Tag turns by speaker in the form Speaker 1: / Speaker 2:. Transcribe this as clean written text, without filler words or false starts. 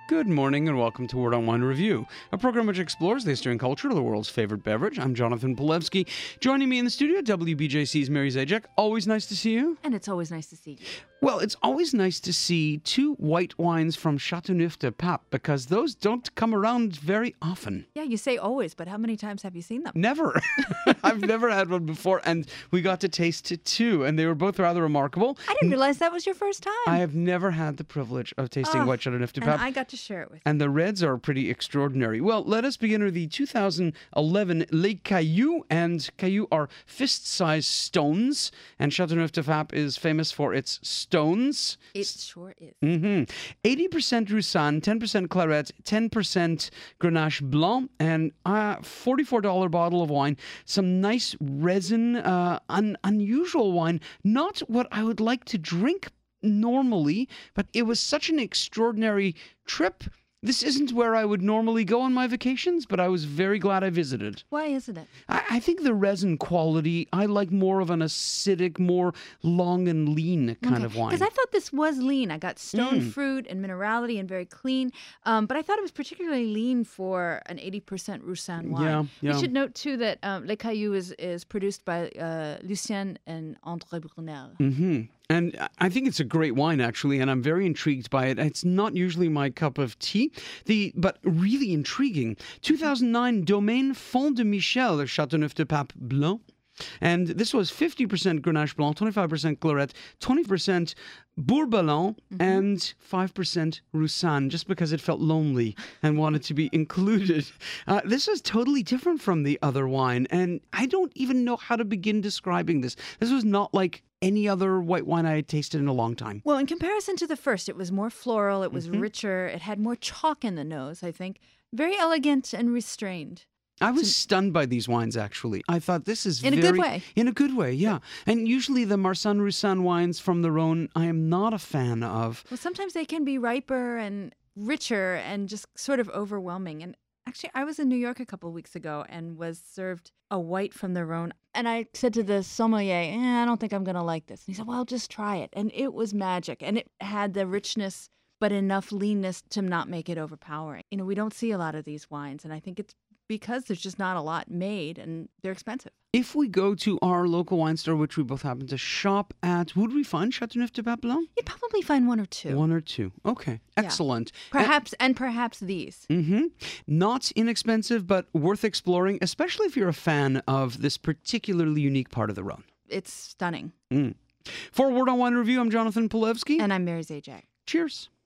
Speaker 1: Good morning and welcome to Word on Wine Review, a program which explores the history and culture of the world's favorite beverage. I'm Jonathan Polewski. Joining me in the studio, WBJC's Mary Zajac. Always nice to see you.
Speaker 2: And it's always nice to see you.
Speaker 1: Well, it's always nice to see two white wines from Châteauneuf-du-Pape because those don't come around very often.
Speaker 2: Yeah, you say always, but how many times have you seen them?
Speaker 1: Never. I've never had one before, and we got to taste it too, and they were both rather remarkable.
Speaker 2: I didn't realize that was your first time.
Speaker 1: I have never had the privilege of tasting white Châteauneuf-du-Pape.
Speaker 2: And I got to share it with you.
Speaker 1: And the reds are pretty extraordinary. Well, let us begin with the 2011 Les Cailloux. And Cailloux are fist-sized stones. And Châteauneuf-du-Pape is famous for its stones.
Speaker 2: It sure is.
Speaker 1: 80% Roussanne, 10% Claret, 10% Grenache Blanc, and a $44 bottle of wine. Some nice resin, unusual wine. Not what I would like to drink normally, but it was such an extraordinary trip. This isn't where I would normally go on my vacations, but I was very glad I visited.
Speaker 2: Why isn't it?
Speaker 1: I think the resin quality, I like more of an acidic, more long and lean kind of wine.
Speaker 2: Because I thought this was lean. I got stone fruit and minerality and very clean. But I thought it was particularly lean for an 80% Roussanne wine.
Speaker 1: Yeah.
Speaker 2: We should note, too, that Les Cailloux is produced by Lucien and André Brunel.
Speaker 1: Mm-hmm. And I think it's a great wine, actually, and I'm very intrigued by it. It's not usually my cup of tea, but really intriguing. 2009 Domaine Fond de Michel, Châteauneuf-du-Pape Blanc. And this was 50% Grenache Blanc, 25% Claret, 20% Bourboulon, and 5% Roussanne, just because it felt lonely and wanted to be included. This is totally different from the other wine, and I don't even know how to begin describing this. This was not like any other white wine I had tasted in a long time.
Speaker 2: Well, in comparison to the first, it was more floral, it was richer, it had more chalk in the nose, I think. Very elegant and restrained.
Speaker 1: I was stunned by these wines, actually. I thought this is
Speaker 2: in a good way.
Speaker 1: In a good way, yeah. And usually the Marsanne Roussanne wines from the Rhône, I am not a fan of.
Speaker 2: Well, sometimes they can be riper and richer and just sort of overwhelming. And actually, I was in New York a couple of weeks ago and was served a white from the Rhône. And I said to the sommelier, I don't think I'm going to like this. And he said, well, just try it. And it was magic. And it had the richness, but enough leanness to not make it overpowering. You know, we don't see a lot of these wines. And I think it's because there's just not a lot made and they're expensive.
Speaker 1: If we go to our local wine store, which we both happen to shop at, would we find Châteauneuf-du-Pape Blanc?
Speaker 2: You'd probably find one or two.
Speaker 1: One or two. Okay. Excellent.
Speaker 2: Perhaps these.
Speaker 1: Not inexpensive, but worth exploring, especially if you're a fan of this particularly unique part of the Rhône.
Speaker 2: It's stunning.
Speaker 1: For Word on Wine Review, I'm Jonathan Polewski.
Speaker 2: And I'm Mary Zajac.
Speaker 1: Cheers.